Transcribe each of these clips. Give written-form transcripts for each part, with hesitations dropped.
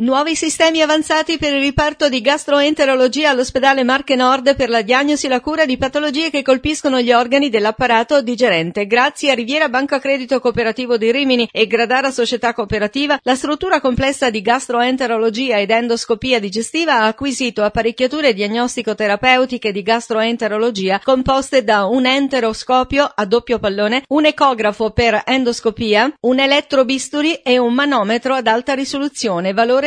Nuovi sistemi avanzati per il riparto di gastroenterologia all'ospedale Marche Nord per la diagnosi e la cura di patologie che colpiscono gli organi dell'apparato digerente. Grazie a Riviera Banco Credito Cooperativo di Rimini e Gradara Società Cooperativa, la struttura complessa di gastroenterologia ed endoscopia digestiva ha acquisito apparecchiature diagnostico-terapeutiche di gastroenterologia composte da un enteroscopio a doppio pallone, un ecografo per endoscopia, un elettrobisturi e un manometro ad alta risoluzione, valore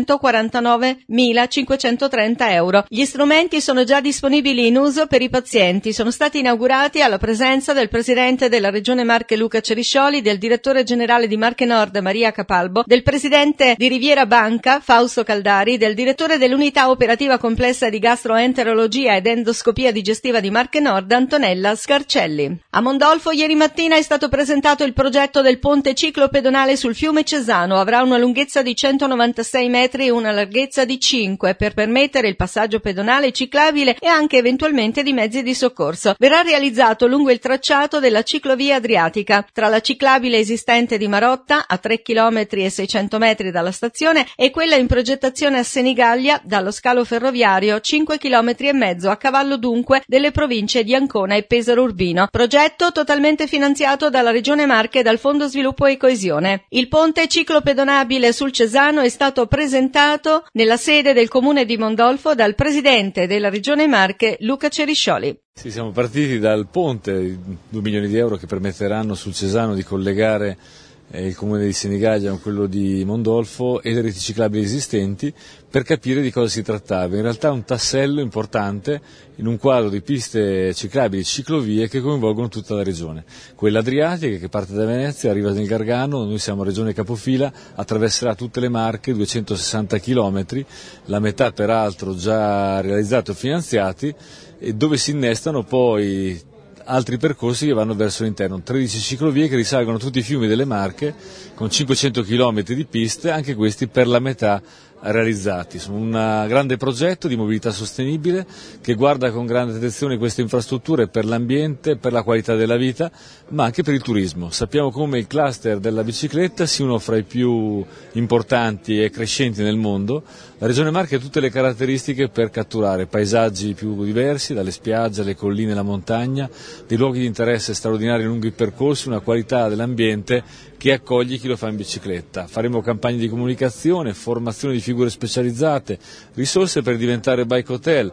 349.530 euro. Gli strumenti sono già disponibili in uso per i pazienti. Sono stati inaugurati alla presenza del presidente della Regione Marche Luca Ceriscioli, del direttore generale di Marche Nord Maria Capalbo, del presidente di Riviera Banca Fausto Caldari, del direttore dell'unità operativa complessa di gastroenterologia ed endoscopia digestiva di Marche Nord Antonella Scarcelli. A Mondolfo ieri mattina è stato presentato il progetto del ponte ciclopedonale sul fiume Cesano. Avrà una lunghezza di 196 metri e una larghezza di 5 per permettere il passaggio pedonale ciclabile e anche eventualmente di mezzi di soccorso. Verrà realizzato lungo il tracciato della ciclovia adriatica, tra la ciclabile esistente di Marotta a 3 km e 600 metri dalla stazione e quella in progettazione a Senigallia dallo scalo ferroviario 5 km e mezzo, a cavallo dunque delle province di Ancona e Pesaro Urbino. Progetto totalmente finanziato dalla Regione Marche e dal Fondo Sviluppo e Coesione. Il ponte ciclopedonabile sul Cesano è stato presentato nella sede del Comune di Mondolfo dal presidente della Regione Marche Luca Ceriscioli. Sì, siamo partiti dal ponte, 2 milioni di euro che permetteranno sul Cesano di collegare il comune di Senigallia con quello di Mondolfo e le reti ciclabili esistenti, per capire di cosa si trattava. In realtà è un tassello importante in un quadro di piste ciclabili, ciclovie che coinvolgono tutta la regione. Quella adriatica che parte da Venezia, arriva nel Gargano, noi siamo regione capofila, attraverserà tutte le Marche, 260 chilometri, la metà peraltro già realizzati o finanziati, e dove si innestano poi altri percorsi che vanno verso l'interno, 13 ciclovie che risalgono tutti i fiumi delle Marche con 500 km di piste, anche questi per la metà realizzati. Sono un grande progetto di mobilità sostenibile che guarda con grande attenzione queste infrastrutture per l'ambiente, per la qualità della vita, ma anche per il turismo. Sappiamo come il cluster della bicicletta sia uno fra i più importanti e crescenti nel mondo. La Regione Marche ha tutte le caratteristiche per catturare paesaggi più diversi, dalle spiagge alle colline, alla montagna, dei luoghi di interesse straordinari lungo i percorsi, una qualità dell'ambiente che accoglie chi lo fa in bicicletta. Faremo campagne di comunicazione, formazione di figure specializzate, risorse per diventare bike hotel,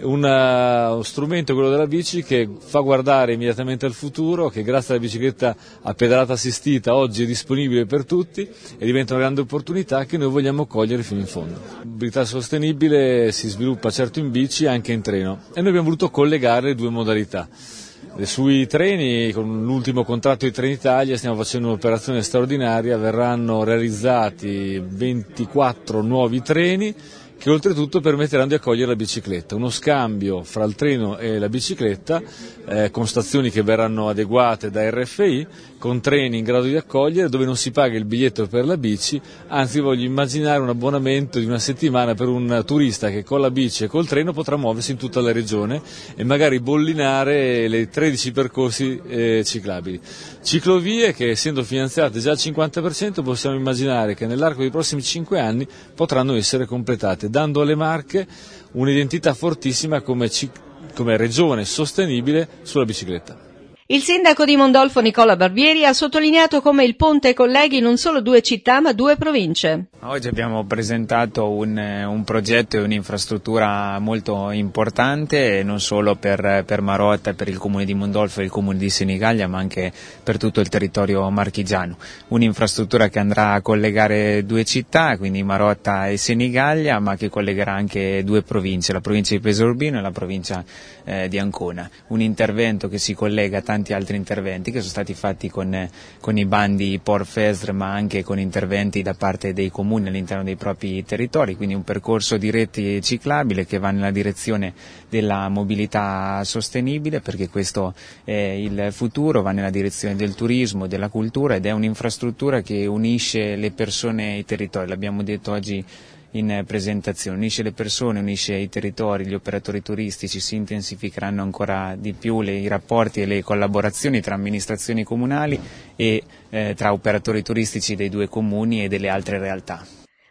uno strumento, quello della bici, che fa guardare immediatamente al futuro, che grazie alla bicicletta a pedalata assistita oggi è disponibile per tutti e diventa una grande opportunità che noi vogliamo cogliere fino in fondo. La mobilità sostenibile si sviluppa certo in bici, anche in treno, e noi abbiamo voluto collegare le due modalità. Sui treni, con l'ultimo contratto di Trenitalia, stiamo facendo un'operazione straordinaria, verranno realizzati 24 nuovi treni che oltretutto permetteranno di accogliere la bicicletta, uno scambio fra il treno e la bicicletta con stazioni che verranno adeguate da RFI, con treni in grado di accogliere, dove non si paga il biglietto per la bici, anzi voglio immaginare un abbonamento di una settimana per un turista che con la bici e col treno potrà muoversi in tutta la regione e magari bollinare le 13 percorsi ciclabili. Ciclovie che, essendo finanziate già al 50%, possiamo immaginare che nell'arco dei prossimi 5 anni potranno essere completate, dando alle Marche un'identità fortissima come regione sostenibile sulla bicicletta. Il sindaco di Mondolfo Nicola Barbieri ha sottolineato come il ponte colleghi non solo 2 città ma 2 province. Oggi abbiamo presentato un progetto e un'infrastruttura molto importante, non solo per Marotta, per il comune di Mondolfo e il comune di Senigallia, ma anche per tutto il territorio marchigiano. Un'infrastruttura che andrà a collegare 2 città, quindi Marotta e Senigallia, ma che collegherà anche 2 province, la provincia di Pesaro Urbino e la provincia di Ancona. Un intervento che si collega a tanti altri interventi che sono stati fatti con i bandi POR-FESR, ma anche con interventi da parte dei comuni all'interno dei propri territori, quindi un percorso di reti ciclabile che va nella direzione della mobilità sostenibile, perché questo è il futuro, va nella direzione del turismo, della cultura, ed è un'infrastruttura che unisce le persone e i territori, l'abbiamo detto oggi in presentazione, unisce le persone, unisce i territori, gli operatori turistici, si intensificheranno ancora di più i rapporti e le collaborazioni tra amministrazioni comunali e tra operatori turistici dei 2 comuni e delle altre realtà.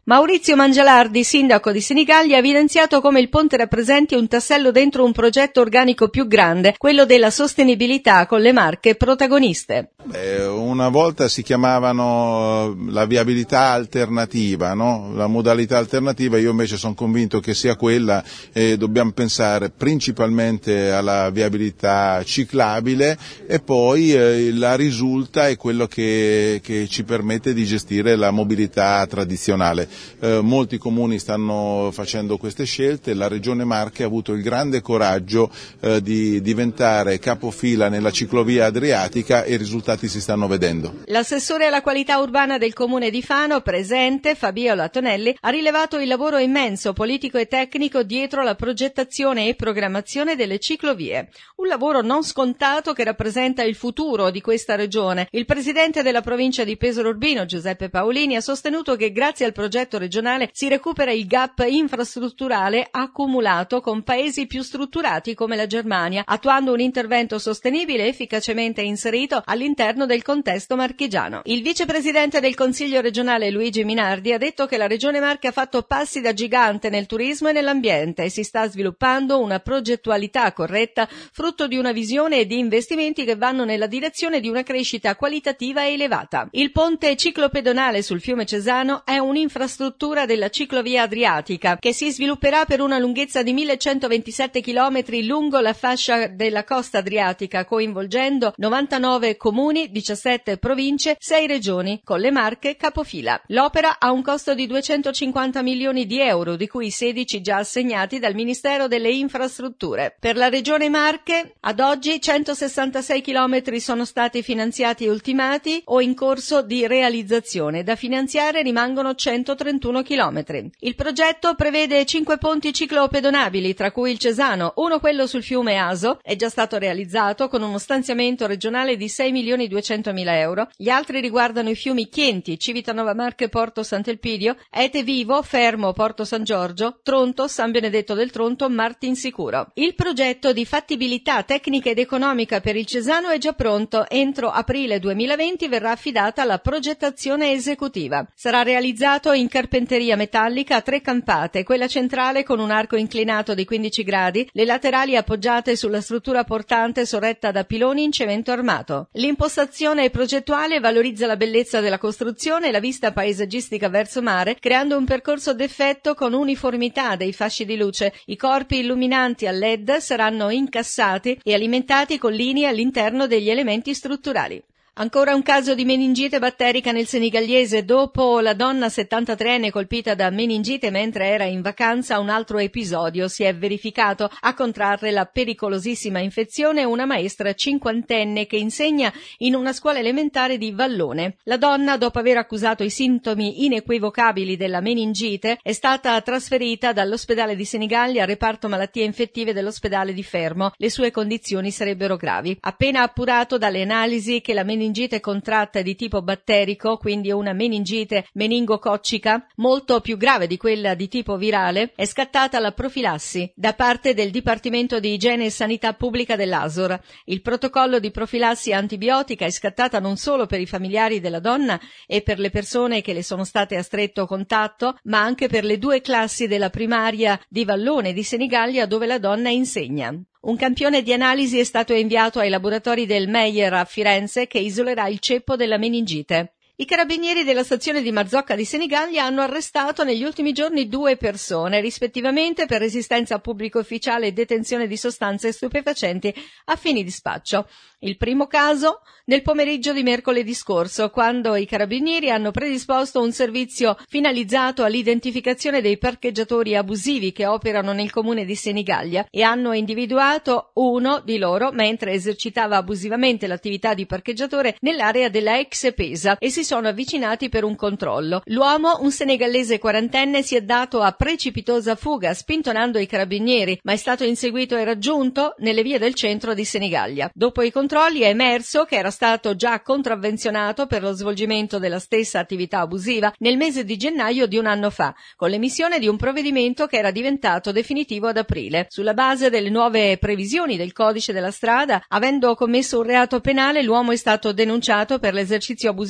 Maurizio Mangialardi, sindaco di Senigallia, ha evidenziato come il ponte rappresenti un tassello dentro un progetto organico più grande, quello della sostenibilità con le Marche protagoniste. Una volta si chiamavano la viabilità alternativa, no? La modalità alternativa, io invece sono convinto che sia quella, dobbiamo pensare principalmente alla viabilità ciclabile e poi la risulta è quello che ci permette di gestire la mobilità tradizionale. Molti comuni stanno facendo queste scelte, la Regione Marche ha avuto il grande coraggio di diventare capofila nella ciclovia adriatica e i risultati si stanno vedendo. L'assessore alla qualità urbana del comune di Fano, presente, Fabiola Tonelli, ha rilevato il lavoro immenso politico e tecnico dietro la progettazione e programmazione delle ciclovie. Un lavoro non scontato che rappresenta il futuro di questa regione. Il presidente della provincia di Pesaro Urbino, Giuseppe Paolini, ha sostenuto che grazie al progetto regionale si recupera il gap infrastrutturale accumulato con paesi più strutturati come la Germania, attuando un intervento sostenibile e efficacemente inserito all'interno del contesto marchigiano. Il vicepresidente del Consiglio regionale Luigi Minardi ha detto che la Regione Marche ha fatto passi da gigante nel turismo e nell'ambiente e si sta sviluppando una progettualità corretta, frutto di una visione e di investimenti che vanno nella direzione di una crescita qualitativa e elevata. Il ponte ciclopedonale sul fiume Cesano è un'infrastruttura della ciclovia adriatica che si svilupperà per una lunghezza di 1127 km lungo la fascia della costa adriatica, coinvolgendo 99 comuni, 17 province, 6 regioni, con le Marche capofila. L'opera ha un costo di 250 milioni di euro, di cui 16 già assegnati dal Ministero delle Infrastrutture. Per la Regione Marche, ad oggi 166 chilometri sono stati finanziati e ultimati o in corso di realizzazione. Da finanziare rimangono 131 chilometri. Il progetto prevede 5 ponti ciclopedonabili, tra cui il Cesano, uno quello sul fiume Aso, è già stato realizzato con uno stanziamento regionale di 6.200.000 euro. Gli altri riguardano i fiumi Chienti, Civitanova Marche Porto Sant'Elpidio, Ete Vivo, Fermo Porto San Giorgio, Tronto, San Benedetto del Tronto, Martinsicuro. Il progetto di fattibilità tecnica ed economica per il Cesano è già pronto. Entro aprile 2020 verrà affidata la progettazione esecutiva. Sarà realizzato in carpenteria metallica a 3 campate, quella centrale con un arco inclinato di 15 gradi, le laterali appoggiate sulla struttura portante sorretta da piloni in cemento armato. L'impostazione progettuale valorizza la bellezza della costruzione e la vista paesaggistica verso mare, creando un percorso d'effetto con uniformità dei fasci di luce. I corpi illuminanti a LED saranno incassati e alimentati con linee all'interno degli elementi strutturali. Ancora un caso di meningite batterica nel Senigalliese. Dopo la donna 73enne colpita da meningite mentre era in vacanza, un altro episodio si è verificato. A contrarre la pericolosissima infezione una maestra 50enne che insegna in una scuola elementare di Vallone. La donna, dopo aver accusato i sintomi inequivocabili della meningite, è stata trasferita dall'ospedale di Senigallia al reparto malattie infettive dell'ospedale di Fermo. Le sue condizioni sarebbero gravi. Appena appurato dalle analisi che la meningite contratta è di tipo batterico, quindi una meningite meningococcica, molto più grave di quella di tipo virale, è scattata la profilassi da parte del Dipartimento di Igiene e Sanità Pubblica dell'ASOR. Il protocollo di profilassi antibiotica è scattata non solo per i familiari della donna e per le persone che le sono state a stretto contatto, ma anche per le 2 classi della primaria di Vallone e di Senigallia dove la donna insegna. Un campione di analisi è stato inviato ai laboratori del Meyer a Firenze che isolerà il ceppo della meningite. I carabinieri della stazione di Marzocca di Senigallia hanno arrestato negli ultimi giorni 2 persone, rispettivamente per resistenza a pubblico ufficiale e detenzione di sostanze stupefacenti a fini di spaccio. Il primo caso nel pomeriggio di mercoledì scorso, quando i carabinieri hanno predisposto un servizio finalizzato all'identificazione dei parcheggiatori abusivi che operano nel comune di Senigallia e hanno individuato uno di loro mentre esercitava abusivamente l'attività di parcheggiatore nell'area della ex Pesa e si sono avvicinati per un controllo. L'uomo, un senegallese 40enne, si è dato a precipitosa fuga spintonando i carabinieri, ma è stato inseguito e raggiunto nelle vie del centro di Senigallia. Dopo i controlli è emerso che era stato già contravvenzionato per lo svolgimento della stessa attività abusiva nel mese di gennaio di un anno fa, con l'emissione di un provvedimento che era diventato definitivo ad aprile. Sulla base delle nuove previsioni del codice della strada, avendo commesso un reato penale, l'uomo è stato denunciato per l'esercizio abusivo dell'attività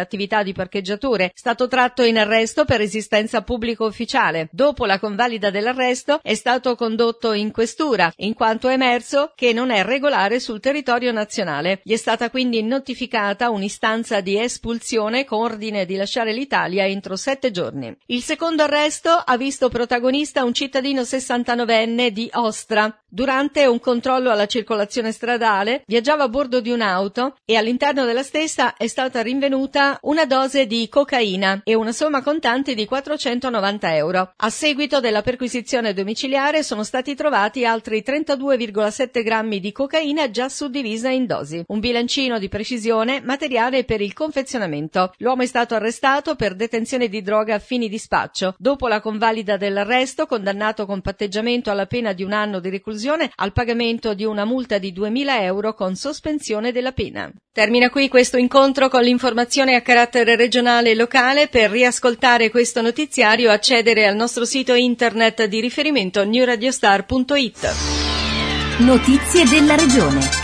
attività di parcheggiature. Stato tratto in arresto per resistenza pubblico ufficiale. Dopo la convalida dell'arresto è stato condotto in questura, in quanto è emerso che non è regolare sul territorio nazionale. Gli è stata quindi notificata un'istanza di espulsione con ordine di lasciare l'Italia entro 7 giorni. Il secondo arresto ha visto protagonista un cittadino 69enne di Ostra. Durante un controllo alla circolazione stradale viaggiava a bordo di un'auto e all'interno della stessa è stata rinvenuta una dose di cocaina e una somma contante di 490 euro. A seguito della perquisizione domiciliare sono stati trovati altri 32,7 grammi di cocaina già suddivisa in dosi, un bilancino di precisione, materiale per il confezionamento. L'uomo è stato arrestato per detenzione di droga a fini di spaccio. Dopo la convalida dell'arresto, condannato con patteggiamento alla pena di 1 anno di reclusione, al pagamento di una multa di 2.000 euro con sospensione della pena. Termina qui questo incontro con l'informazione a carattere regionale e locale. Per riascoltare questo notiziario accedere al nostro sito internet di riferimento newradiostar.it. Notizie della regione.